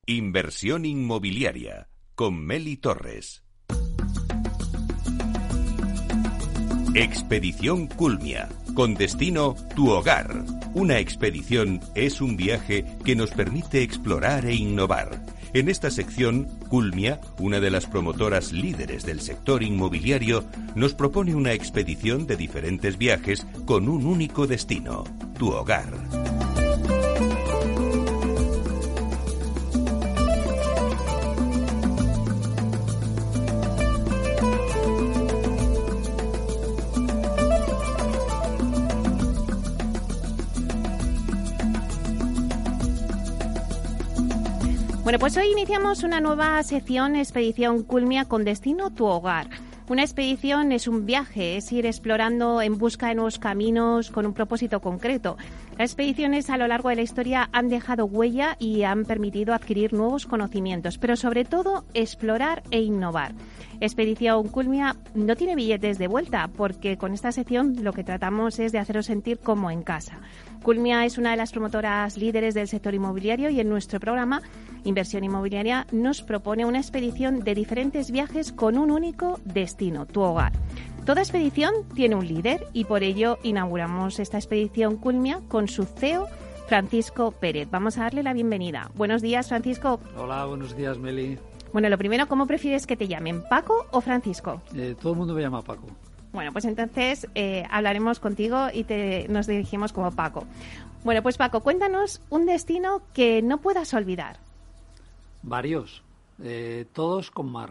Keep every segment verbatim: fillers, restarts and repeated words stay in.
Inversión inmobiliaria con Meli Torres. Expedición Culmia, con destino tu hogar. Una expedición es un viaje que nos permite explorar e innovar. En esta sección, Culmia, una de las promotoras líderes del sector inmobiliario, nos propone una expedición de diferentes viajes con un único destino, tu hogar. Bueno, pues hoy iniciamos una nueva sección, Expedición Culmia, con destino tu hogar. Una expedición es un viaje, es ir explorando en busca de nuevos caminos con un propósito concreto. Las expediciones a lo largo de la historia han dejado huella y han permitido adquirir nuevos conocimientos, pero sobre todo explorar e innovar. Expedición Culmia no tiene billetes de vuelta, porque con esta sección lo que tratamos es de haceros sentir como en casa. Culmia es una de las promotoras líderes del sector inmobiliario y en nuestro programa Inversión Inmobiliaria nos propone una expedición de diferentes viajes con un único destino, tu hogar. Toda expedición tiene un líder y por ello inauguramos esta expedición Culmia con su C E O, Francisco Pérez. Vamos a darle la bienvenida. Buenos días, Francisco. Hola, buenos días, Meli. Bueno, lo primero, ¿cómo prefieres que te llamen, Paco o Francisco? Eh, todo el mundo me llama Paco. Bueno, pues entonces eh, hablaremos contigo y te, nos dirigimos como Paco. Bueno, pues Paco, cuéntanos un destino que no puedas olvidar. Varios, eh, todos con mar.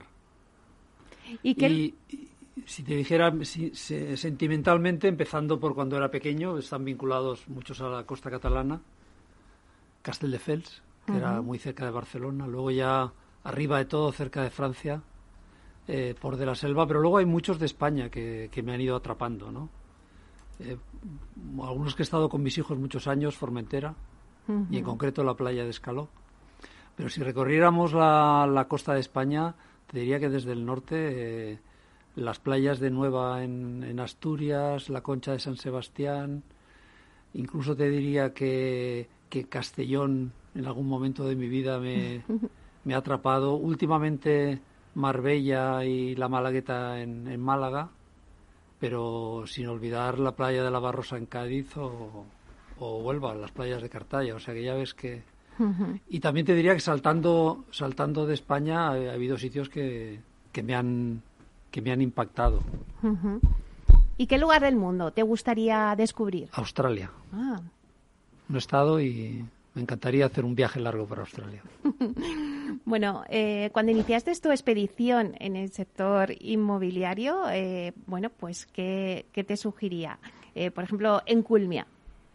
¿Y qué? Y, y si te dijera si, si, sentimentalmente, empezando por cuando era pequeño, están vinculados muchos a la costa catalana, Castelldefels, que uh-huh. era muy cerca de Barcelona, luego ya arriba de todo, cerca de Francia, eh, por de la selva, pero luego hay muchos de España que, que me han ido atrapando, ¿no? Eh, algunos que he estado con mis hijos muchos años, Formentera, uh-huh. y en concreto la playa de Escaló. Pero si recorriéramos la, la costa de España, te diría que desde el norte, eh, las playas de Nueva en, en Asturias, la Concha de San Sebastián, incluso te diría que, que Castellón en algún momento de mi vida me, me ha atrapado. Últimamente Marbella y la Malagueta en, en Málaga, pero sin olvidar la playa de la Barrosa en Cádiz o, o Huelva, las playas de Cartaya. O sea que ya ves que... Uh-huh. Y también te diría que saltando saltando de España ha, ha habido sitios que, que me han que me han impactado. Uh-huh. ¿Y qué lugar del mundo te gustaría descubrir? Australia. Ah. No he estado y me encantaría hacer un viaje largo para Australia. Bueno, eh, cuando iniciaste tu expedición en el sector inmobiliario, eh, bueno, pues ¿qué, qué te sugería? Eh, por ejemplo, en Culmia.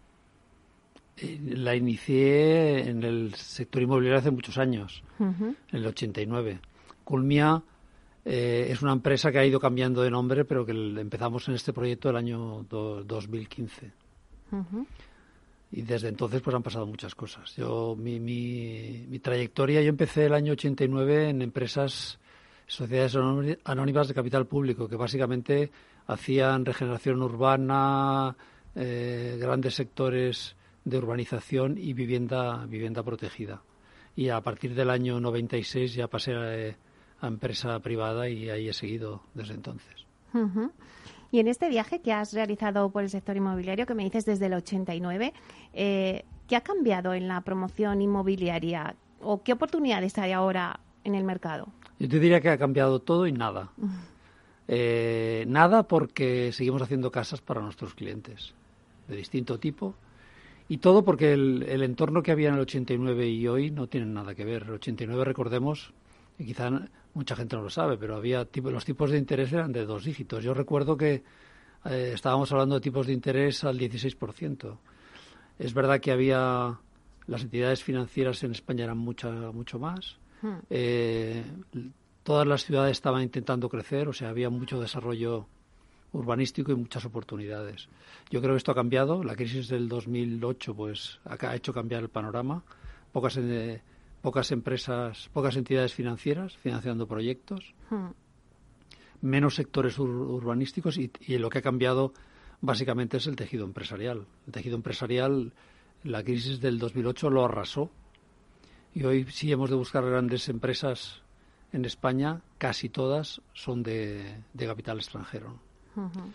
La inicié en el sector inmobiliario hace muchos años, uh-huh. en el ochenta y nueve. Culmia eh, es una empresa que ha ido cambiando de nombre, pero que empezamos en este proyecto el año do, dos mil quince. Uh-huh. Y desde entonces pues han pasado muchas cosas. Yo mi, mi, mi trayectoria, yo empecé el año ochenta y nueve en empresas, sociedades anónimas de capital público, que básicamente hacían regeneración urbana, eh, grandes sectores de urbanización y vivienda vivienda protegida. Y a partir del año noventa y seis ya pasé a, a empresa privada y ahí he seguido desde entonces. Uh-huh. Y en este viaje que has realizado por el sector inmobiliario, que me dices desde el ochenta y nueve, eh, ¿qué ha cambiado en la promoción inmobiliaria? ¿O qué oportunidades hay ahora en el mercado? Yo te diría que ha cambiado todo y nada. Uh-huh. Eh, nada porque seguimos haciendo casas para nuestros clientes de distinto tipo. Y todo porque el, el entorno que había en el ochenta y nueve y hoy no tienen nada que ver. El ochenta y nueve, recordemos, y quizá mucha gente no lo sabe, pero había tipo, los tipos de interés eran de dos dígitos. Yo recuerdo que eh, estábamos hablando de tipos de interés al dieciséis por ciento. Es verdad que había... Las entidades financieras en España eran mucha, mucho más. Hmm. Eh, todas las ciudades estaban intentando crecer, o sea, había mucho desarrollo urbanístico y muchas oportunidades. Yo creo que esto ha cambiado. La crisis del dos mil ocho pues ha hecho cambiar el panorama. Pocas eh, pocas empresas, pocas entidades financieras financiando proyectos, hmm. menos sectores ur urbanísticos y, y lo que ha cambiado básicamente es el tejido empresarial. El tejido empresarial, la crisis del dos mil ocho lo arrasó Y hoy sí hemos de buscar grandes empresas en España, casi todas son de, de capital extranjero. Uh-huh.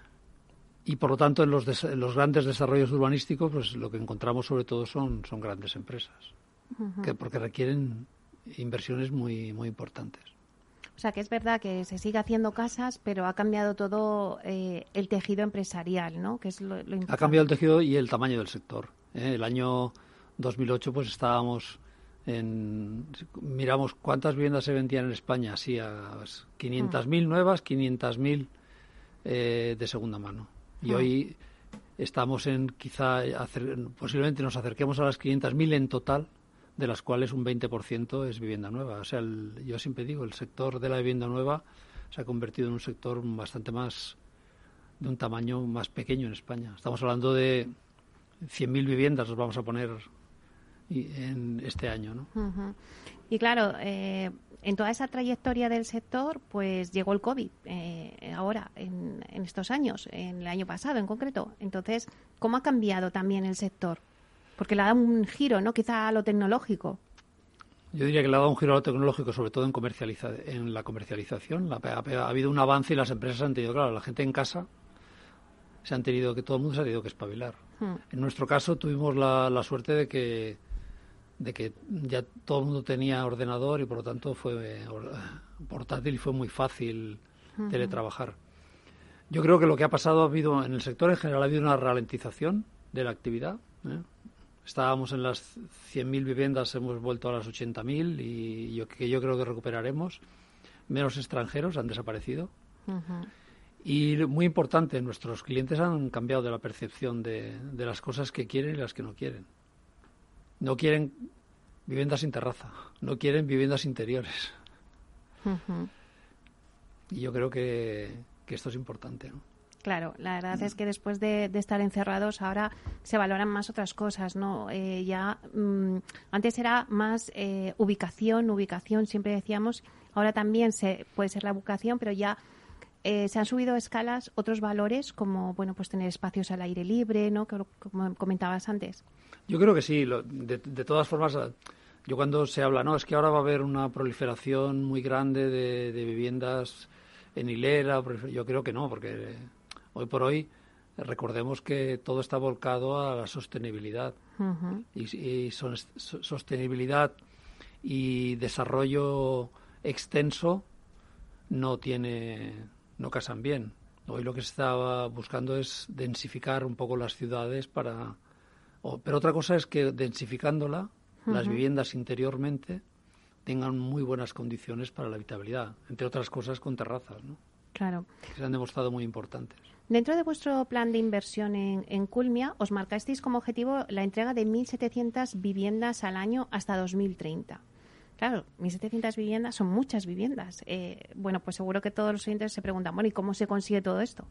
Y por lo tanto en los, des, en los grandes desarrollos urbanísticos pues lo que encontramos sobre todo son, son grandes empresas, uh-huh. que, porque requieren inversiones muy, muy importantes. O sea que es verdad que se sigue haciendo casas, pero ha cambiado todo eh, el tejido empresarial, ¿no? Que es lo, lo importante. Ha cambiado el tejido y el tamaño del sector. ¿eh? El año dos mil ocho pues estábamos en... Miramos cuántas viviendas se vendían en España, sí, a quinientas mil uh-huh. nuevas, quinientas mil eh, de segunda mano. Y uh-huh. hoy estamos en quizá, hacer, posiblemente nos acerquemos a las quinientas mil en total, de las cuales un veinte por ciento es vivienda nueva. O sea, el, yo siempre digo, el sector de la vivienda nueva se ha convertido en un sector bastante más, de un tamaño más pequeño en España. Estamos hablando de cien mil viviendas, nos vamos a poner en este año, ¿no? Uh-huh. Y claro, eh, en toda esa trayectoria del sector, pues llegó el COVID, eh, ahora, en, en estos años, en el año pasado en concreto. Entonces, ¿cómo ha cambiado también el sector? Porque le ha dado un giro, ¿no? Quizá a lo tecnológico. Yo diría que le ha dado un giro a lo tecnológico, sobre todo en, comercializa en la comercialización. La, ha, ha habido un avance y las empresas han tenido, claro, la gente en casa se han tenido que, todo el mundo se ha tenido que espabilar. Hmm. En nuestro caso tuvimos la, la suerte de que de que ya todo el mundo tenía ordenador y por lo tanto fue portátil y fue muy fácil uh-huh. teletrabajar. Yo creo que lo que ha pasado ha habido, en el sector en general, ha habido una ralentización de la actividad. ¿eh? Estábamos en las cien mil viviendas, hemos vuelto a las ochenta mil y yo, que yo creo que recuperaremos. Menos extranjeros han desaparecido. Uh-huh. Y muy importante, nuestros clientes han cambiado de la percepción de, de las cosas que quieren y las que no quieren. No quieren viviendas sin terraza, no quieren viviendas interiores. Uh-huh. Y yo creo que, que esto es importante, ¿no? Claro, la verdad es que después de, de estar encerrados ahora se valoran más otras cosas, ¿no? Eh, ya mmm, antes era más eh, ubicación, ubicación, siempre decíamos. Ahora también se puede ser la ubicación, pero ya eh, se han subido a escalas otros valores, como bueno, pues tener espacios al aire libre, ¿no? Como comentabas antes. Yo creo que sí. Lo, de, de todas formas, yo cuando se habla, no, es que ahora va a haber una proliferación muy grande de, de viviendas en hilera. Yo creo que no, porque hoy por hoy recordemos que todo está volcado a la sostenibilidad. Uh-huh. y, y son, sostenibilidad y desarrollo extenso no tiene, no casan bien. Hoy lo que se está buscando es densificar un poco las ciudades para... O, pero otra cosa es que densificándola, uh-huh. las viviendas interiormente tengan muy buenas condiciones para la habitabilidad, entre otras cosas con terrazas, ¿no? Claro. Que se han demostrado muy importantes. Dentro de vuestro plan de inversión en, en Culmia, os marcasteis como objetivo la entrega de mil setecientas viviendas al año hasta dos mil treinta. Claro, mil setecientas viviendas son muchas viviendas. Eh, bueno, pues seguro que todos los oyentes se preguntan, bueno, ¿y cómo se consigue todo esto?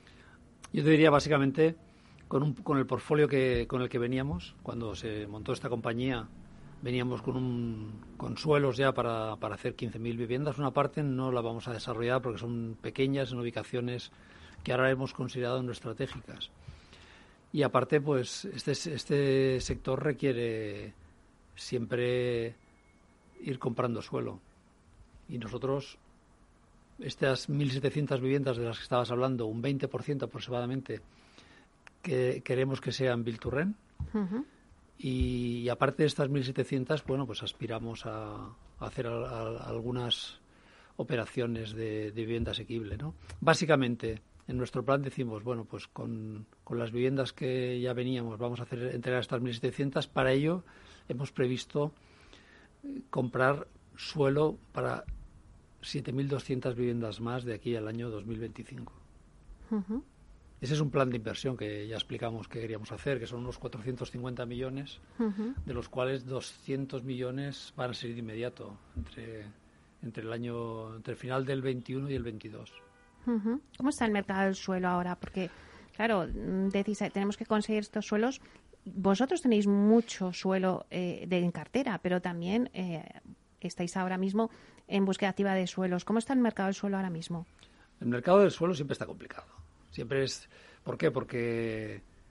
Yo te diría básicamente con, un, con el portfolio que, con el que veníamos, cuando se montó esta compañía, veníamos con, un, con suelos ya para, para hacer quince mil viviendas. Una parte no la vamos a desarrollar porque son pequeñas en ubicaciones que ahora hemos considerado no estratégicas. Y aparte, pues este, este sector requiere siempre ir comprando suelo. Y nosotros, estas mil setecientas viviendas de las que estabas hablando, un veinte por ciento aproximadamente, que queremos que sean build to rent. Uh-huh. Y, y aparte de estas mil setecientas, bueno, pues aspiramos a, a hacer a, a, algunas operaciones de, de vivienda asequible, ¿no? Básicamente, en nuestro plan decimos, bueno, pues con, con las viviendas que ya veníamos vamos a hacer entregar estas mil setecientas. Para ello hemos previsto comprar suelo para siete mil doscientas viviendas más de aquí al año dos mil veinticinco. Uh-huh. Ese es un plan de inversión que ya explicamos que queríamos hacer, que son unos cuatrocientos cincuenta millones, uh-huh. de los cuales doscientos millones van a ser de inmediato, entre, entre el año, entre el final del veintiuno y el veintidós. Uh-huh. ¿Cómo está el mercado del suelo ahora? Porque, claro, decís, tenemos que conseguir estos suelos. Vosotros tenéis mucho suelo eh, de, en cartera, pero también eh, estáis ahora mismo en búsqueda activa de suelos. ¿Cómo está el mercado del suelo ahora mismo? El mercado del suelo siempre está complicado. Siempre es... ¿Por qué? Porque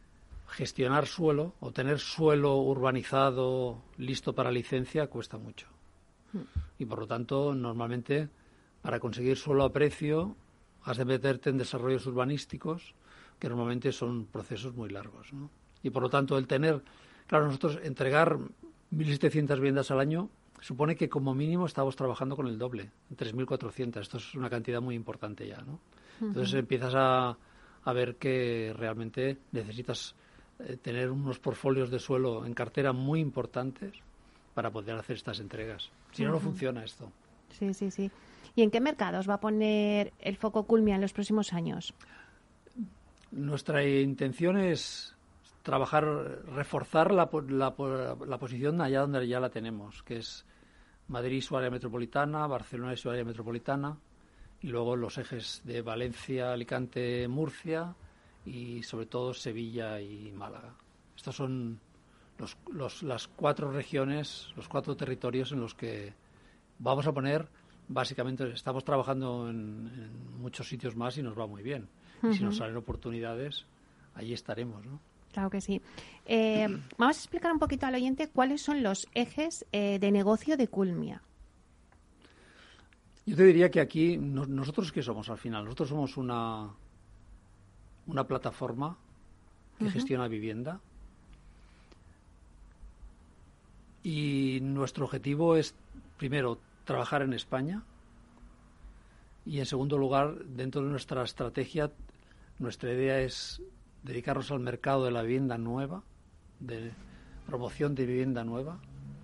gestionar suelo o tener suelo urbanizado listo para licencia cuesta mucho. Y por lo tanto, normalmente, para conseguir suelo a precio, has de meterte en desarrollos urbanísticos que normalmente son procesos muy largos, ¿no? Y por lo tanto, el tener, claro, nosotros entregar mil setecientas viviendas al año supone que como mínimo estamos trabajando con el doble, tres mil cuatrocientas. Esto es una cantidad muy importante ya, ¿no? Entonces uh-huh. empiezas a, a ver que realmente necesitas eh, tener unos portfolios de suelo en cartera muy importantes para poder hacer estas entregas. Si no, uh-huh. no funciona esto. Sí, sí, sí. ¿Y en qué mercados va a poner el foco Culmia en los próximos años? Nuestra intención es trabajar, reforzar la, la, la posición allá donde ya la tenemos, que es Madrid y su área metropolitana, Barcelona y su área metropolitana, y luego los ejes de Valencia, Alicante, Murcia y sobre todo Sevilla y Málaga. Estos son los, los, las cuatro regiones, los cuatro territorios en los que vamos a poner, básicamente estamos trabajando en, en muchos sitios más y nos va muy bien. Uh-huh. Y si nos salen oportunidades, allí estaremos, ¿no? Claro que sí. Eh, vamos a explicar un poquito al oyente cuáles son los ejes eh, de negocio de Culmia. Yo te diría que aquí, no, nosotros ¿qué somos al final? Nosotros somos una, una plataforma que uh-huh. gestiona vivienda y nuestro objetivo es, primero, trabajar en España y, en segundo lugar, dentro de nuestra estrategia, nuestra idea es dedicarnos al mercado de la vivienda nueva, de promoción de vivienda nueva,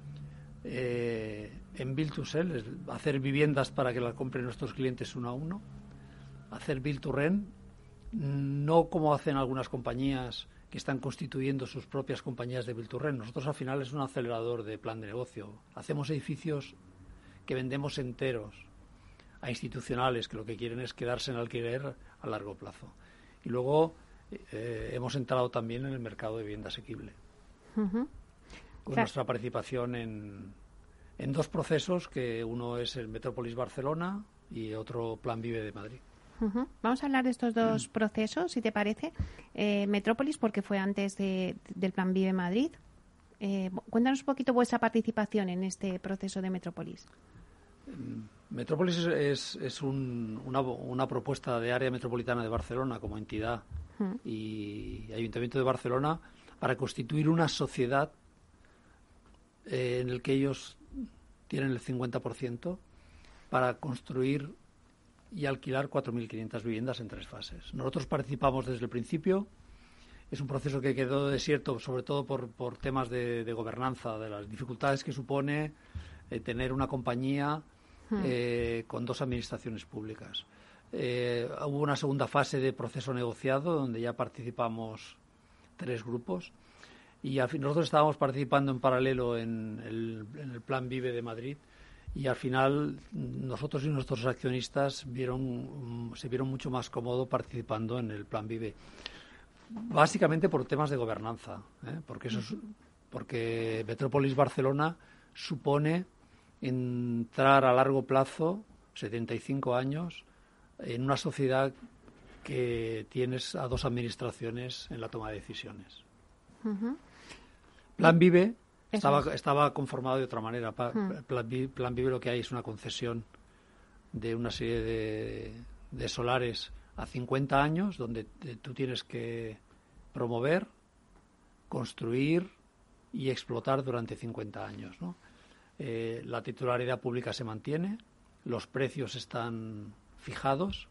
eh, en Build to Sell, es hacer viviendas para que las compren nuestros clientes uno a uno, hacer Build to Rent, no como hacen algunas compañías que están constituyendo sus propias compañías de Build to Rent. Nosotros al final es un acelerador de plan de negocio. Hacemos edificios que vendemos enteros a institucionales que lo que quieren es quedarse en alquiler a largo plazo. Y luego Eh, hemos entrado también en el mercado de vivienda asequible uh-huh. con claro. nuestra participación en, en dos procesos, que uno es el Metrópolis Barcelona y otro Plan Vive de Madrid. Uh-huh. Vamos a hablar de estos dos uh-huh. procesos, si te parece. Eh, Metrópolis, porque fue antes de, del Plan Vive Madrid. Eh, cuéntanos un poquito vuestra participación en este proceso de Metrópolis. Metrópolis es, es, es un, una, una propuesta de área metropolitana de Barcelona como entidad uh-huh. y Ayuntamiento de Barcelona para constituir una sociedad eh, en el que ellos tienen el cincuenta por ciento para construir y alquilar cuatro mil quinientas viviendas en tres fases. Nosotros participamos desde el principio. Es un proceso que quedó desierto, sobre todo por, por temas de, de gobernanza, de las dificultades que supone eh, tener una compañía Eh, con dos administraciones públicas. Eh, hubo una segunda fase de proceso negociado donde ya participamos tres grupos y al fin, nosotros estábamos participando en paralelo en el, en el Plan Vive de Madrid y al final nosotros y nuestros accionistas vieron, se vieron mucho más cómodos participando en el Plan Vive, básicamente por temas de gobernanza, ¿eh? porque eso es, porque Metrópolis Barcelona supone entrar a largo plazo, setenta y cinco años, en una sociedad que tienes a dos administraciones en la toma de decisiones. Uh-huh. Plan Vive estaba, estaba conformado de otra manera. Uh-huh. Plan Vive, Plan Vive lo que hay es una concesión de una serie de, de solares a cincuenta años, donde te, tú tienes que promover, construir y explotar durante cincuenta años, ¿no? Eh, la titularidad pública se mantiene, los precios están fijados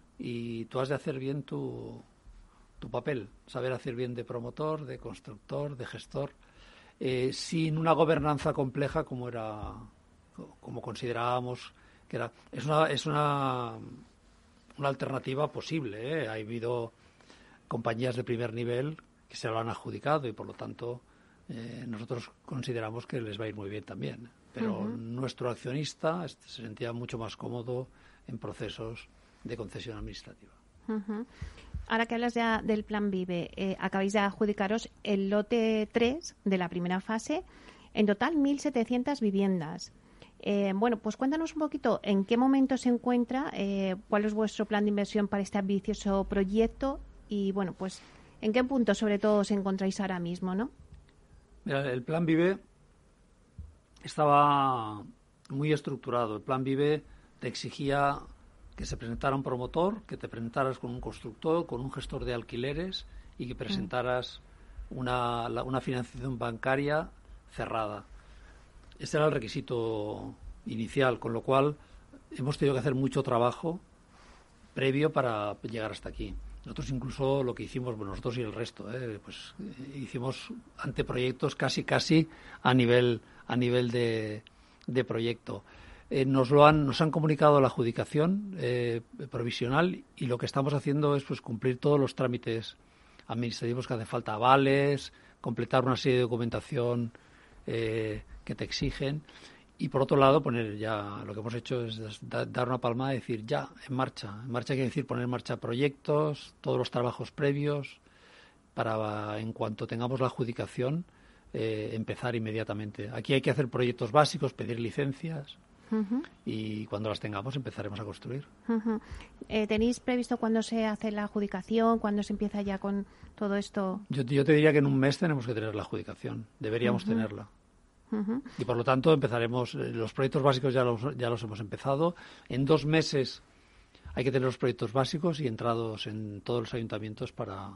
y tú has de hacer bien tu, tu papel, saber hacer bien de promotor, de constructor, de gestor, eh, sin una gobernanza compleja como era, como considerábamos que era. Es una, es una, una alternativa posible, ¿eh? Ha habido compañías de primer nivel que se lo han adjudicado y por lo tanto Eh, nosotros consideramos que les va a ir muy bien también, pero uh-huh. nuestro accionista se sentía mucho más cómodo en procesos de concesión administrativa. Uh-huh. Ahora que hablas ya del Plan Vive, eh, acabáis de adjudicaros el lote tres de la primera fase, en total mil setecientas viviendas. Eh, bueno, pues cuéntanos un poquito en qué momento se encuentra, eh, cuál es vuestro plan de inversión para este ambicioso proyecto y, bueno, pues ¿En qué punto, sobre todo, os encontráis ahora mismo, no? Mira, el Plan Vive estaba muy estructurado. El Plan Vive te exigía que se presentara un promotor, que te presentaras con un constructor, con un gestor de alquileres y que presentaras una, la, una financiación bancaria cerrada. Este era el requisito inicial, con lo cual hemos tenido que hacer mucho trabajo previo para llegar hasta aquí. Nosotros incluso lo que hicimos, bueno, nosotros y el resto, ¿eh? pues eh, hicimos anteproyectos casi casi a nivel a nivel de, de proyecto. Eh, nos lo han nos han comunicado la adjudicación eh, provisional y lo que estamos haciendo es pues cumplir todos los trámites administrativos que hace falta, avales, completar una serie de documentación eh, que te exigen. Y por otro lado, poner ya, lo que hemos hecho es dar una palmada y decir ya, en marcha. En marcha quiere decir poner en marcha proyectos, todos los trabajos previos, para en cuanto tengamos la adjudicación, eh, empezar inmediatamente. Aquí hay que hacer proyectos básicos, pedir licencias, uh-huh. y cuando las tengamos empezaremos a construir. Uh-huh. Eh, ¿Tenéis previsto cuándo se hace la adjudicación, cuándo se empieza ya con todo esto? Yo, yo te diría que en un mes tenemos que tener la adjudicación, deberíamos uh-huh. tenerla. Uh-huh. Y por lo tanto empezaremos, los proyectos básicos ya los, ya los hemos empezado. En dos meses hay que tener los proyectos básicos y entrados en todos los ayuntamientos para,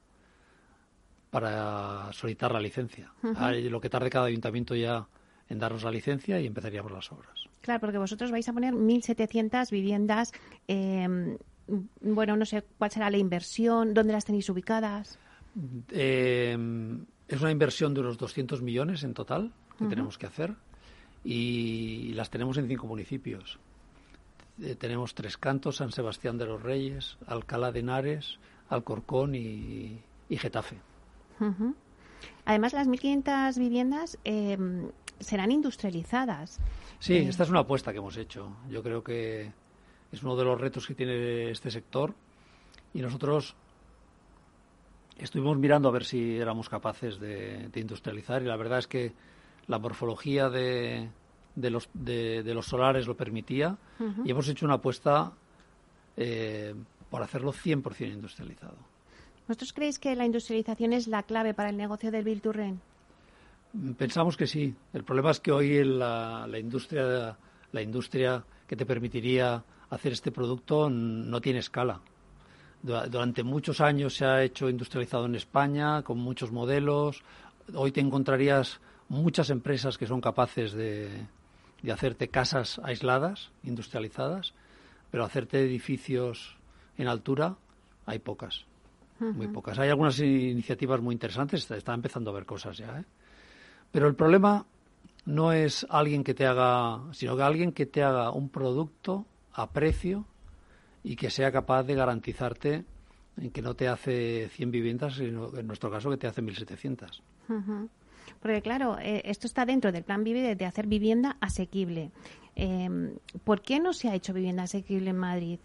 para solicitar la licencia. Uh-huh. Lo que tarde cada ayuntamiento ya en darnos la licencia y empezaríamos las obras. Claro, porque vosotros vais a poner mil setecientas viviendas. Eh, bueno, no sé cuál será la inversión, dónde las tenéis ubicadas. Eh, es una inversión de unos doscientos millones en total que uh-huh. tenemos que hacer y las tenemos en cinco municipios. Eh, tenemos Tres Cantos, San Sebastián de los Reyes, Alcalá de Henares, Alcorcón y, y Getafe. Uh-huh. Además, las mil quinientas viviendas eh, serán industrializadas. Sí, eh... esta es una apuesta que hemos hecho. Yo creo que es uno de los retos que tiene este sector y nosotros estuvimos mirando a ver si éramos capaces de, de industrializar y la verdad es que la morfología de, de, los, de, de los solares lo permitía uh-huh. y hemos hecho una apuesta eh, por hacerlo cien por ciento industrializado. ¿Vosotros creéis que la industrialización es la clave para el negocio del Build to Rent? Pensamos que sí. El problema es que hoy la, la industria la industria que te permitiría hacer este producto no tiene escala. Durante muchos años se ha hecho industrializado en España con muchos modelos. Hoy te encontrarías muchas empresas que son capaces de, de hacerte casas aisladas, industrializadas, pero hacerte edificios en altura hay pocas, uh-huh. muy pocas. Hay algunas iniciativas muy interesantes, está, está empezando a haber cosas ya, ¿eh? Pero el problema no es alguien que te haga, sino que alguien que te haga un producto a precio y que sea capaz de garantizarte en que no te hace cien viviendas, sino en nuestro caso que te hace mil setecientas. Uh-huh. Porque claro, eh, esto está dentro del Plan Vive de, de hacer vivienda asequible. Eh, ¿Por qué no se ha hecho vivienda asequible en Madrid?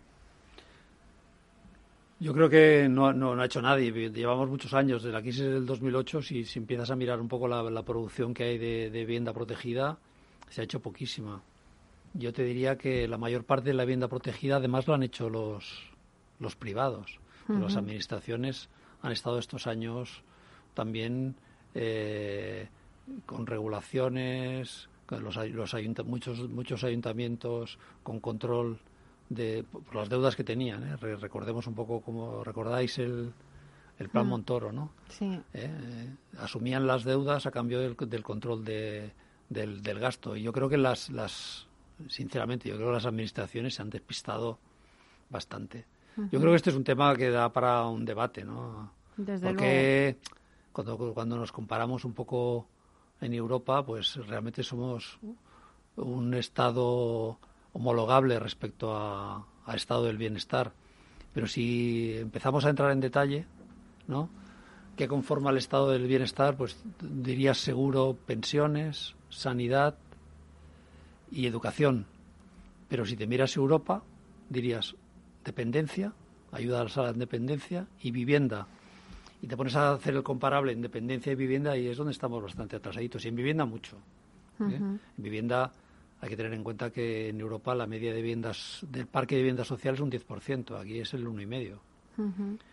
Yo creo que no, no, no ha hecho nadie. Llevamos muchos años, desde la crisis del dos mil ocho, si, si empiezas a mirar un poco la, la producción que hay de, de vivienda protegida, se ha hecho poquísima. Yo te diría que la mayor parte de la vivienda protegida además lo han hecho los, los privados. Uh-huh. Las administraciones han estado estos años también eh, con regulaciones, con los, los ayunt- muchos, muchos ayuntamientos con control de por las deudas que tenían. ¿eh? Re- recordemos un poco, como recordáis, el, el Plan uh-huh. Montoro, ¿no? Sí. Eh, asumían las deudas a cambio del, del control de, del, del gasto. Y yo creo que las... las Sinceramente, yo creo que las administraciones se han despistado bastante. Uh-huh. Yo creo que este es un tema que da para un debate, ¿no? Desde Porque cuando, cuando nos comparamos un poco en Europa, pues realmente somos un estado homologable respecto a, a estado del bienestar. Pero si empezamos a entrar en detalle, ¿no? ¿Qué conforma el estado del bienestar? Pues dirías seguro, pensiones, sanidad y educación. Pero si te miras Europa, dirías dependencia, ayuda a la dependencia y vivienda. Y te pones a hacer el comparable en dependencia y vivienda y es donde estamos bastante atrasaditos. Y en vivienda mucho. ¿eh? Uh-huh. En vivienda hay que tener en cuenta que en Europa la media de viviendas del parque de viviendas sociales es un diez por ciento. Aquí es el uno coma cinco por ciento. Uh-huh.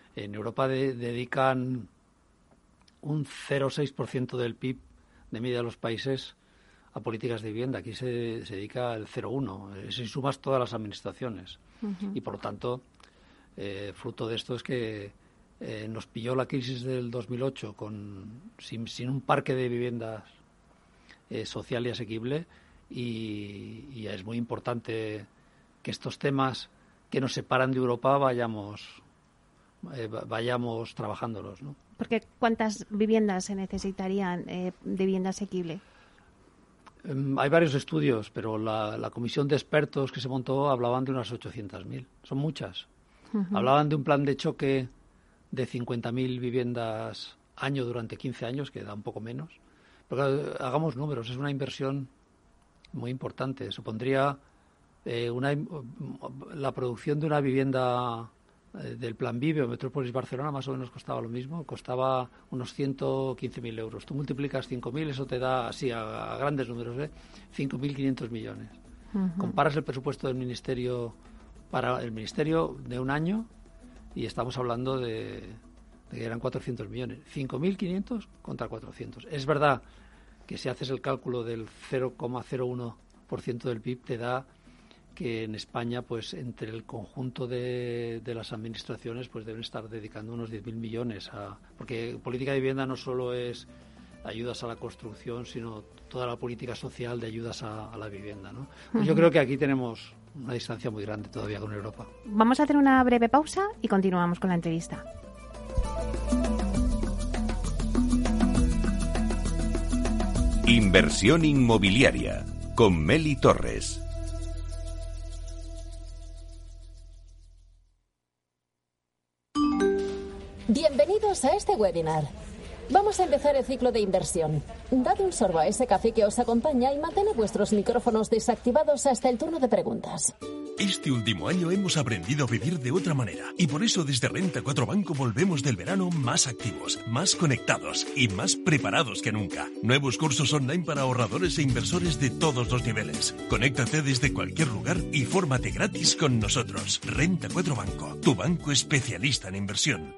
En Europa de, dedican un cero coma seis por ciento del P I B de media de los países a políticas de vivienda. Aquí se, se dedica el cero coma uno, eh, si sumas todas las administraciones. Uh-huh. Y por lo tanto, eh, fruto de esto es que eh, nos pilló la crisis del dos mil ocho con, sin, sin un parque de viviendas eh, social y asequible, y, y es muy importante que estos temas que nos separan de Europa vayamos, eh, vayamos trabajándolos, ¿no? Porque ¿cuántas viviendas se necesitarían eh, de vivienda asequible? Hay varios estudios, pero la, la comisión de expertos que se montó hablaban de unas ochocientas mil. Son muchas. Uh-huh. Hablaban de un plan de choque de cincuenta mil viviendas año durante quince años, que da un poco menos. Pero claro, hagamos números, es una inversión muy importante. Supondría eh, una, la producción de una vivienda eh, del Plan Vive o Metrópolis Barcelona más o menos costaba lo mismo, costaba unos ciento quince mil euros. Tú multiplicas cinco mil, eso te da, así a, a grandes números, ¿eh? cinco mil quinientos millones. Uh-huh. Comparas el presupuesto del Ministerio para el Ministerio de un año y estamos hablando de, de que eran cuatrocientos millones. cinco mil quinientos contra cuatrocientos. Es verdad que si haces el cálculo del cero coma cero uno por ciento del P I B te da que en España, pues entre el conjunto de, de las administraciones, pues deben estar dedicando unos diez mil millones a... Porque política de vivienda no solo es ayudas a la construcción, sino toda la política social de ayudas a, a la vivienda, ¿no? Pues yo creo que aquí tenemos una distancia muy grande todavía con Europa. Vamos a hacer una breve pausa y continuamos con la entrevista. Inversión inmobiliaria con Meli Torres. Bienvenidos a este webinar. Vamos a empezar el ciclo de inversión. Dad un sorbo a ese café que os acompaña y mantened vuestros micrófonos desactivados hasta el turno de preguntas. Este último año hemos aprendido a vivir de otra manera y por eso desde Renta cuatro Banco volvemos del verano más activos, más conectados y más preparados que nunca. Nuevos cursos online para ahorradores e inversores de todos los niveles. Conéctate desde cualquier lugar y fórmate gratis con nosotros. Renta cuatro Banco, tu banco especialista en inversión.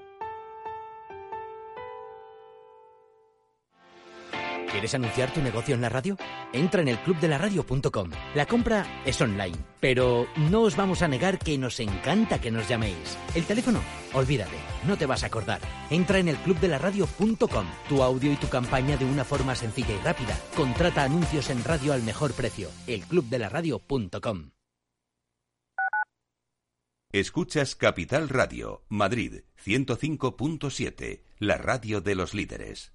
¿Quieres anunciar tu negocio en la radio? Entra en el club de la radio punto com. La compra es online, pero no os vamos a negar que nos encanta que nos llaméis. El teléfono, olvídate, no te vas a acordar. Entra en el club de la radio punto com. Tu audio y tu campaña de una forma sencilla y rápida. Contrata anuncios en radio al mejor precio. el club de la radio punto com. Escuchas Capital Radio, Madrid, ciento cinco punto siete, la radio de los líderes.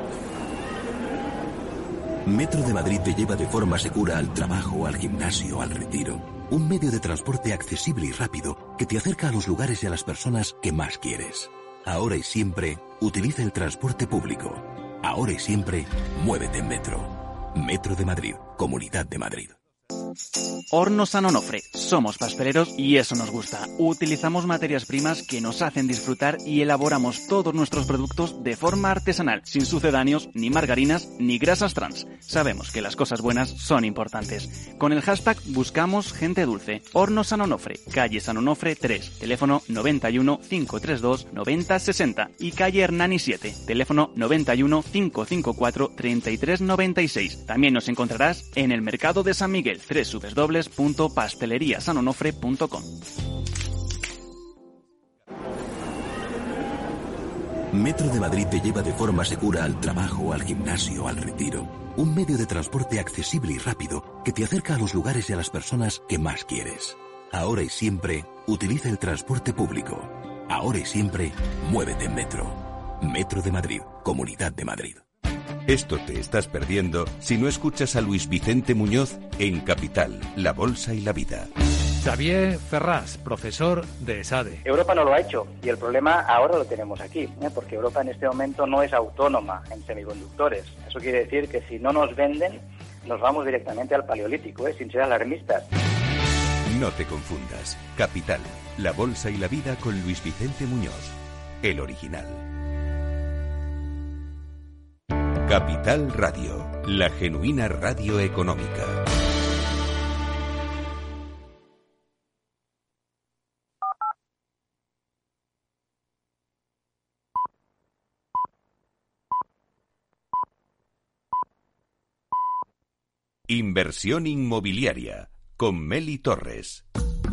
Metro de Madrid te lleva de forma segura al trabajo, al gimnasio, al retiro. Un medio de transporte accesible y rápido que te acerca a los lugares y a las personas que más quieres. Ahora y siempre, utiliza el transporte público. Ahora y siempre, muévete en Metro. Metro de Madrid, Comunidad de Madrid. Hornos San Onofre. Somos pasteleros y eso nos gusta. Utilizamos materias primas que nos hacen disfrutar y elaboramos todos nuestros productos de forma artesanal, sin sucedáneos, ni margarinas, ni grasas trans. Sabemos que las cosas buenas son importantes. Con el hashtag buscamos gente dulce. Hornos San Onofre, calle San Onofre tres, teléfono noventa y uno, cinco treinta y dos, noventa sesenta y calle Hernani siete, teléfono noventa y uno, cinco cincuenta y cuatro, treinta y tres noventa y seis. También nos encontrarás en el Mercado de San Miguel, doble u doble u doble u punto pastelería san onofre punto com. Metro de Madrid te lleva de forma segura al trabajo, al gimnasio, al retiro. Un medio de transporte accesible y rápido que te acerca a los lugares y a las personas que más quieres. Ahora y siempre, utiliza el transporte público. Ahora y siempre, muévete en Metro. Metro de Madrid, Comunidad de Madrid. Esto te estás perdiendo si no escuchas a Luis Vicente Muñoz en Capital, La Bolsa y la Vida. Xavier Ferrás, profesor de ESADE. Europa no lo ha hecho y el problema ahora lo tenemos aquí, ¿eh? Porque Europa en este momento no es autónoma en semiconductores. Eso quiere decir que si no nos venden, nos vamos directamente al paleolítico, ¿eh? Sin ser alarmistas. No te confundas. Capital, La Bolsa y la Vida con Luis Vicente Muñoz, el original. Capital Radio, la genuina radio económica. Inversión inmobiliaria con Meli Torres.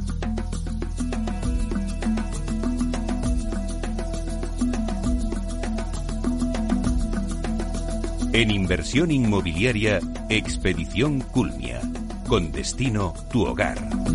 En Inversión inmobiliaria, Expedición Culmia. Con destino tu hogar.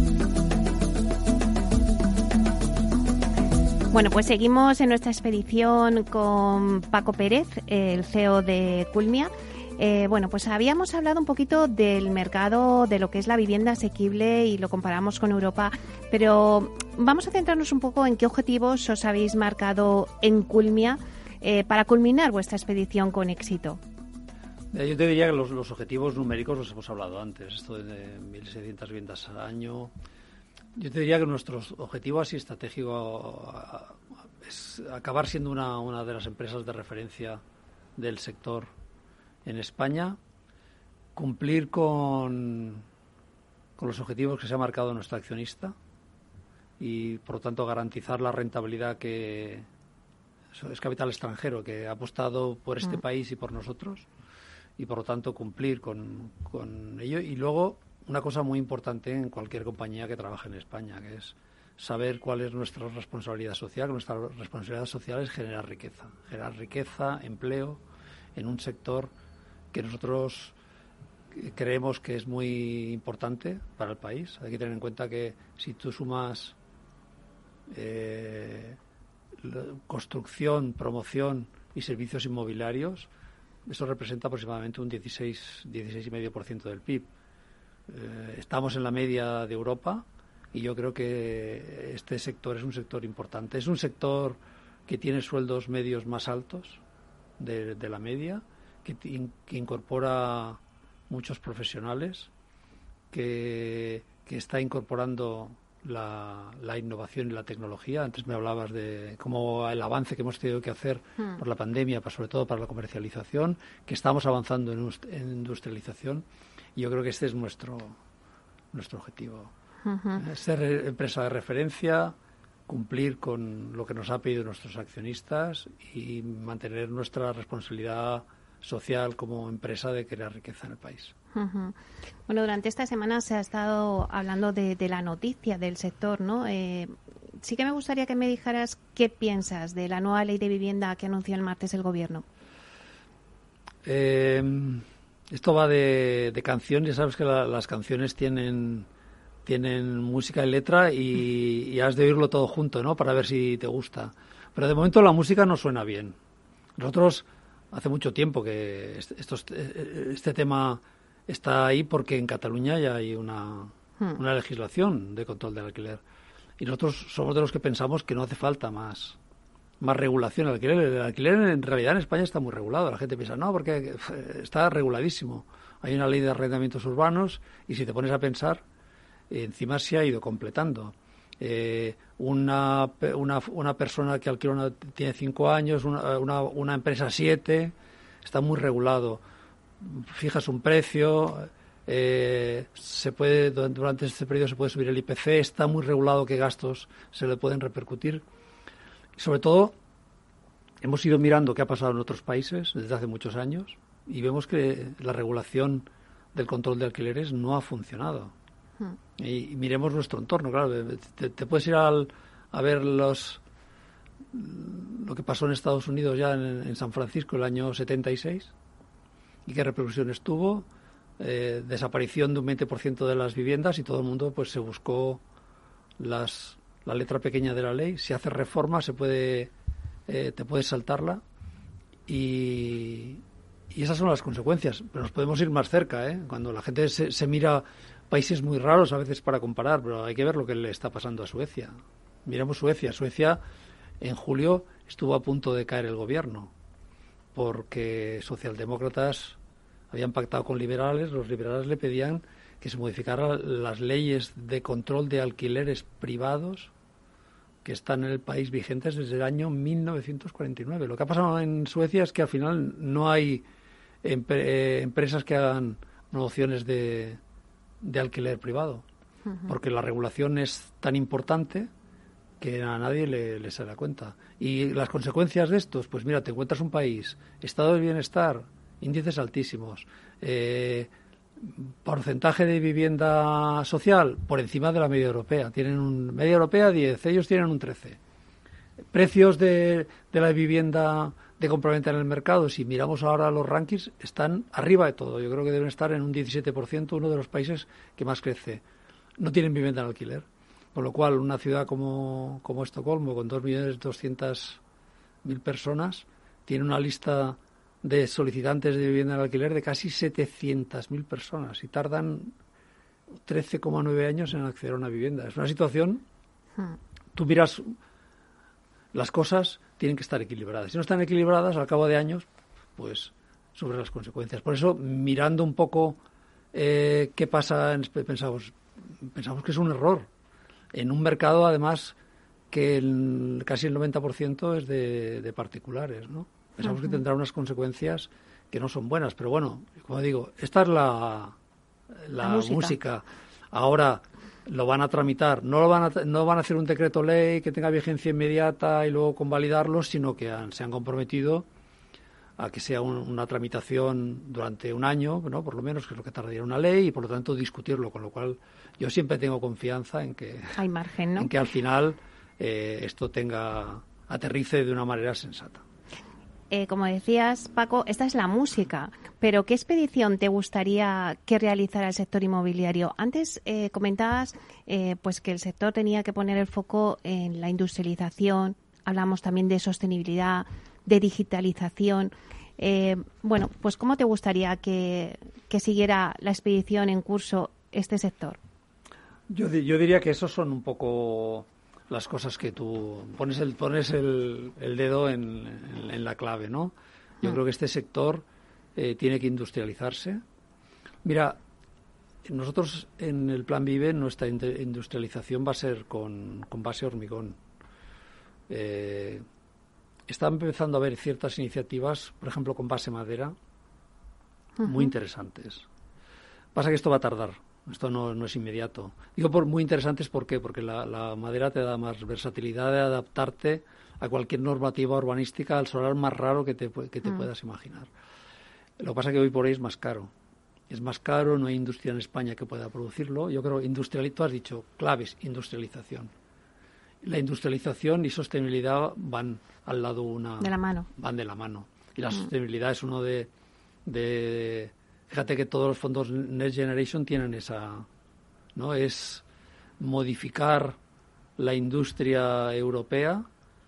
Bueno, pues seguimos en nuestra expedición con Paco Pérez, el C E O de Culmia. Eh, bueno, pues habíamos hablado un poquito del mercado, de lo que es la vivienda asequible y lo comparamos con Europa, pero vamos a centrarnos un poco en qué objetivos os habéis marcado en Culmia eh, para culminar vuestra expedición con éxito. Yo te diría que los, los objetivos numéricos los hemos hablado antes, esto de mil seiscientas viviendas al año. Yo te diría que nuestro objetivo así estratégico es acabar siendo una, una de las empresas de referencia del sector en España, cumplir con, con los objetivos que se ha marcado nuestro accionista y, por lo tanto, garantizar la rentabilidad que es capital extranjero, que ha apostado por este mm. país y por nosotros, y, por lo tanto, cumplir con, con ello. Y luego, una cosa muy importante en cualquier compañía que trabaje en España, que es saber cuál es nuestra responsabilidad social. Nuestra responsabilidad social es generar riqueza, generar riqueza, empleo en un sector que nosotros creemos que es muy importante para el país. Hay que tener en cuenta que si tú sumas eh, construcción, promoción y servicios inmobiliarios, eso representa aproximadamente un dieciséis, dieciséis coma cinco por ciento del P I B. Eh, estamos en la media de Europa y yo creo que este sector es un sector importante. Es un sector que tiene sueldos medios más altos de, de la media, que, que incorpora muchos profesionales, que, que está incorporando la, la innovación y la tecnología. Antes me hablabas de cómo el avance que hemos tenido que hacer hmm. por la pandemia, sobre todo para la comercialización, que estamos avanzando en, en industrialización. Y yo creo que este es nuestro, nuestro objetivo. Uh-huh. Ser empresa de referencia, cumplir con lo que nos ha pedido nuestros accionistas y mantener nuestra responsabilidad social como empresa de crear riqueza en el país. Uh-huh. Bueno, durante esta semana se ha estado hablando de, de la noticia del sector, ¿no? Eh, sí que me gustaría que me dijeras qué piensas de la nueva ley de vivienda que anunció el martes el Gobierno. Eh, esto va de, de canciones. Ya sabes que la, las canciones tienen tienen música y letra y, y has de oírlo todo junto, ¿no? Para ver si te gusta. Pero de momento la música no suena bien. Nosotros hace mucho tiempo que estos, este tema está ahí porque en Cataluña ya hay una, hmm. una legislación de control del alquiler. Y nosotros somos de los que pensamos que no hace falta más, más regulación al alquiler. El alquiler en realidad en España está muy regulado. La gente piensa, no, porque está reguladísimo. Hay una ley de arrendamientos urbanos y si te pones a pensar, encima se ha ido completando. Eh, una, una, una persona que alquila una, tiene cinco años, una, una, una empresa siete, está muy regulado. Fijas un precio, eh, se puede durante este periodo se puede subir el I P C, está muy regulado qué gastos se le pueden repercutir. Y sobre todo, hemos ido mirando qué ha pasado en otros países desde hace muchos años y vemos que la regulación del control de alquileres no ha funcionado. Y, y miremos nuestro entorno, claro, te, te puedes ir al, a ver los lo que pasó en Estados Unidos ya en, en San Francisco el año setenta y seis y qué repercusiones tuvo, eh, desaparición de un veinte por ciento de las viviendas y todo el mundo pues se buscó las, la letra pequeña de la ley. Si haces reforma se puede eh, te puedes saltarla y, y esas son las consecuencias, pero nos podemos ir más cerca, ¿eh? Cuando la gente se, se mira países muy raros a veces para comparar, pero hay que ver lo que le está pasando a Suecia. Miramos Suecia. Suecia en julio estuvo a punto de caer el gobierno porque socialdemócratas habían pactado con liberales. Los liberales le pedían que se modificaran las leyes de control de alquileres privados que están en el país vigentes desde el año mil novecientos cuarenta y nueve. Lo que ha pasado en Suecia es que al final no hay empre- eh, empresas que hagan promociones de de alquiler privado, uh-huh. porque la regulación es tan importante que a nadie le, le se da cuenta. Y las consecuencias de estos, pues mira, te encuentras un país, estado de bienestar, índices altísimos, eh, Porcentaje de vivienda social por encima de la media europea. Tienen un media europea diez, ellos tienen un trece. Precios de, de la vivienda de compraventa en el mercado, si miramos ahora los rankings, están arriba de todo. Yo creo que deben estar en un diecisiete por ciento, uno de los países que más crece. No tienen vivienda en alquiler. Con lo cual, una ciudad como, como Estocolmo, con dos millones doscientas mil personas, tiene una lista de solicitantes de vivienda en alquiler de casi setecientas mil personas y tardan trece coma nueve años en acceder a una vivienda. Es una situación, tú miras, las cosas tienen que estar equilibradas. Si no están equilibradas, al cabo de años, pues sufren las consecuencias. Por eso, mirando un poco eh, qué pasa, pensamos, pensamos que es un error. En un mercado, además, que el, casi el noventa por ciento es de, de particulares, ¿no? Pensamos uh-huh. que tendrá unas consecuencias que no son buenas, pero bueno, como digo, esta es la, la, la música. música. Ahora lo van a tramitar, no lo van a, no van a hacer un decreto ley que tenga vigencia inmediata y luego convalidarlo, sino que han, se han comprometido a que sea un, una tramitación durante un año, ¿no? Por lo menos, que es lo que tardaría una ley, y por lo tanto discutirlo, con lo cual yo siempre tengo confianza en que hay margen, ¿no? En que al final eh, esto tenga aterrice de una manera sensata. Eh, como decías, Paco, esta es la música, pero ¿qué expedición te gustaría que realizara el sector inmobiliario? Antes eh, comentabas eh, pues que el sector tenía que poner el foco en la industrialización, hablamos también de sostenibilidad, de digitalización. Eh, bueno, pues ¿cómo te gustaría que, que siguiera la expedición en curso este sector? Yo, yo diría que esos son un poco las cosas que tú pones el pones el, el dedo en, en, en la clave, ¿no? Yo mm. creo que este sector eh, tiene que industrializarse. Mira, nosotros en el Plan Vive nuestra industrialización va a ser con, con base hormigón. Eh, está empezando a haber ciertas iniciativas, por ejemplo, con base madera, uh-huh. muy interesantes. Pasa que esto va a tardar. Esto no, no es inmediato. Digo por muy interesantes, ¿por qué? Porque la, la madera te da más versatilidad de adaptarte a cualquier normativa urbanística, al solar más raro que te, que te mm. puedas imaginar. Lo que pasa es que hoy por hoy es más caro. Es más caro, no hay industria en España que pueda producirlo. Yo creo, industrial, tú has dicho, claves, industrialización. La industrialización y sostenibilidad van al lado una... De la mano. Van de la mano. Y la mm. sostenibilidad es uno de... de Fíjate que todos los fondos Next Generation tienen esa, ¿no? Es modificar la industria europea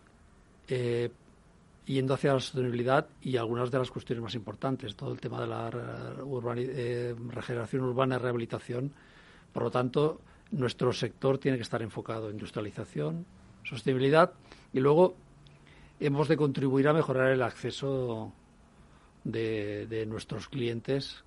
eh, yendo hacia la sostenibilidad y algunas de las cuestiones más importantes, todo el tema de la urbani- eh, regeneración urbana y rehabilitación. Por lo tanto, nuestro sector tiene que estar enfocado en industrialización, sostenibilidad, y luego hemos de contribuir a mejorar el acceso de, de nuestros clientes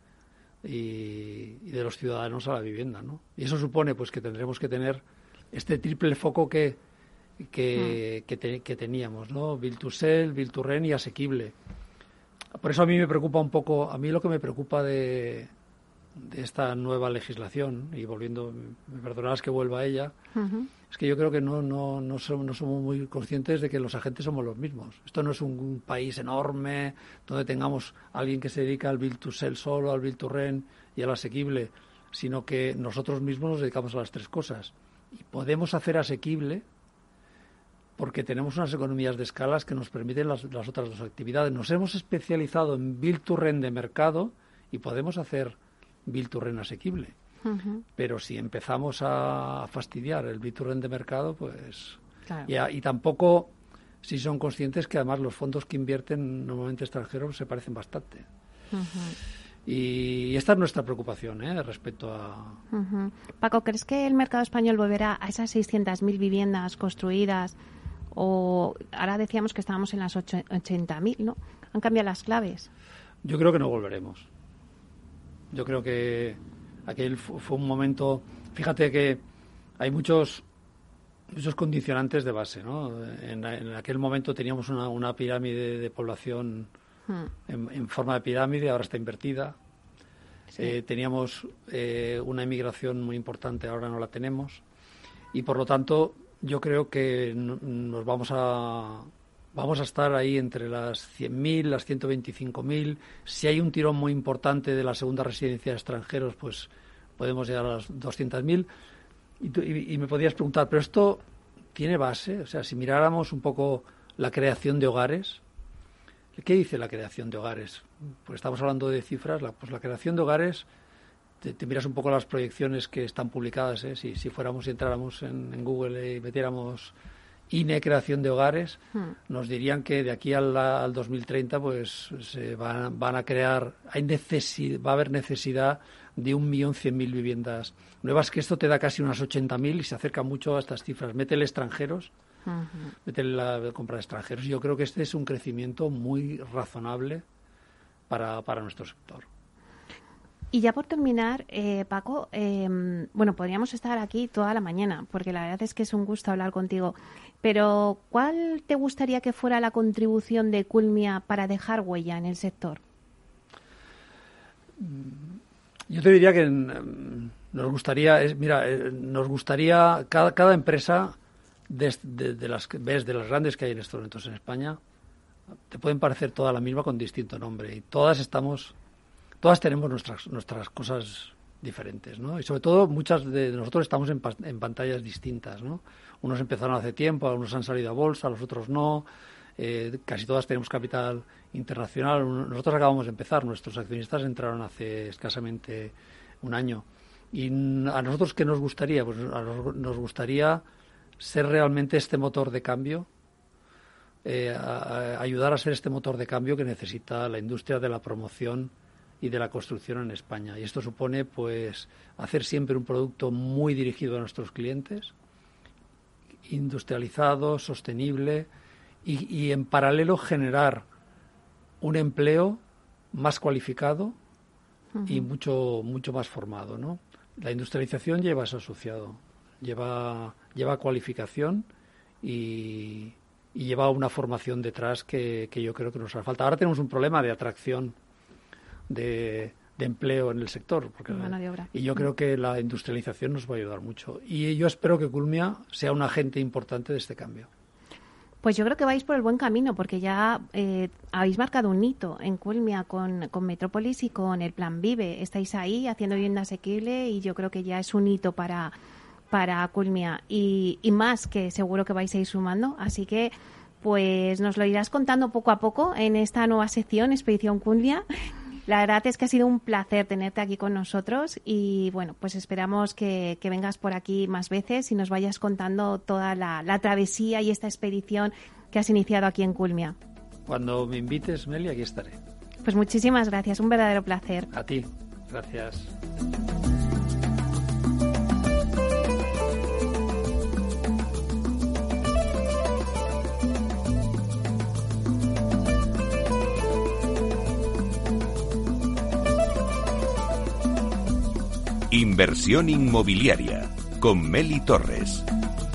y, y de los ciudadanos a la vivienda, ¿no? Y eso supone pues que tendremos que tener este triple foco que que, mm. que, te, que teníamos, ¿no? Build to sell, build to rent y asequible. Por eso a mí me preocupa un poco, a mí lo que me preocupa de, de esta nueva legislación, y volviendo, me perdonarás que vuelva a ella, uh-huh. es que yo creo que no, no, no, somos, no somos muy conscientes de que los agentes somos los mismos. Esto no es un, un país enorme donde tengamos a alguien que se dedica al build to sell solo, al build to rent y al asequible, sino que nosotros mismos nos dedicamos a las tres cosas. Y podemos hacer asequible porque tenemos unas economías de escalas que nos permiten las, las otras dos actividades. Nos hemos especializado en build to rent de mercado y podemos hacer build to rent asequible. Uh-huh. Pero si empezamos a fastidiar el build to rent de mercado, pues... Claro. Y, a, y tampoco, si son conscientes que además los fondos que invierten normalmente extranjeros se parecen bastante. Uh-huh. Y esta es nuestra preocupación, ¿eh? Respecto a... Uh-huh. Paco, ¿crees que el mercado español volverá a esas seiscientas mil viviendas construidas? O ahora decíamos que estábamos en las ochenta mil, ¿no? ¿Han cambiado las claves? Yo creo que no volveremos. Yo creo que aquel fue un momento... Fíjate que hay muchos muchos condicionantes de base, ¿no? En, en aquel momento teníamos una, una pirámide de población hmm. en, en forma de pirámide, ahora está invertida. Sí. Eh, teníamos eh, una inmigración muy importante, ahora no la tenemos. Y por lo tanto, yo creo que no, nos vamos a, vamos a estar ahí entre las cien mil, las ciento veinticinco mil. Si hay un tirón muy importante de la segunda residencia de extranjeros, pues podemos llegar a las doscientos mil. Y, y, y me podías preguntar, ¿pero esto tiene base? O sea, si miráramos un poco la creación de hogares, ¿qué dice la creación de hogares? Pues estamos hablando de cifras. La, pues la creación de hogares, te, te miras un poco las proyecciones que están publicadas, ¿eh? Si, si fuéramos y entráramos en, en Google y metiéramos I N E creación de hogares, hmm. nos dirían que de aquí al, al dos mil treinta pues se van, van a crear, hay necesidad, va a haber necesidad de un millón cien mil viviendas nuevas, que esto te da casi unas ochenta mil y se acerca mucho a estas cifras. Métele extranjeros, uh-huh. métele la compra de extranjeros. Yo creo que este es un crecimiento muy razonable para, para nuestro sector. Y ya por terminar, eh, Paco, eh, bueno, podríamos estar aquí toda la mañana, porque la verdad es que es un gusto hablar contigo. Pero, ¿cuál te gustaría que fuera la contribución de Culmia para dejar huella en el sector? Yo te diría que nos gustaría, es, mira, nos gustaría, cada, cada empresa de, de, de las que ves, de las grandes que hay en estos momentos en España, te pueden parecer todas la misma con distinto nombre. Y todas estamos, todas tenemos nuestras, nuestras cosas diferentes, ¿no? Y sobre todo muchas de nosotros estamos en, en pantallas distintas, ¿no? Unos empezaron hace tiempo, algunos han salido a bolsa, los otros no. Eh, casi todas tenemos capital internacional. Nosotros acabamos de empezar, nuestros accionistas entraron hace escasamente un año. Y a nosotros, ¿qué nos gustaría? Pues a nos, nos gustaría ser realmente este motor de cambio, eh, a, a ayudar a ser este motor de cambio que necesita la industria de la promoción y de la construcción en España. Y esto supone, pues, hacer siempre un producto muy dirigido a nuestros clientes, industrializado, sostenible, y, y en paralelo generar un empleo más cualificado uh-huh. y mucho mucho más formado, ¿no? La industrialización lleva eso asociado, lleva lleva cualificación y, y lleva una formación detrás que, que yo creo que nos hace falta. Ahora tenemos un problema de atracción de, de empleo en el sector, porque mano de obra. Y yo creo que la industrialización nos va a ayudar mucho. Y yo espero que Culmia sea un agente importante de este cambio. Pues yo creo que vais por el buen camino, porque ya eh, habéis marcado un hito en Culmia con, con Metrópolis y con el Plan Vive. Estáis ahí haciendo vivienda asequible y yo creo que ya es un hito para, para Culmia. Y, y más que seguro que vais a ir sumando. Así que pues nos lo irás contando poco a poco en esta nueva sección, Expedición Culmia. La verdad es que ha sido un placer tenerte aquí con nosotros y, bueno, pues esperamos que, que vengas por aquí más veces y nos vayas contando toda la, la travesía y esta expedición que has iniciado aquí en Culmia. Cuando me invites, Meli, aquí estaré. Pues muchísimas gracias, un verdadero placer. A ti, gracias. Inversión inmobiliaria con Meli Torres.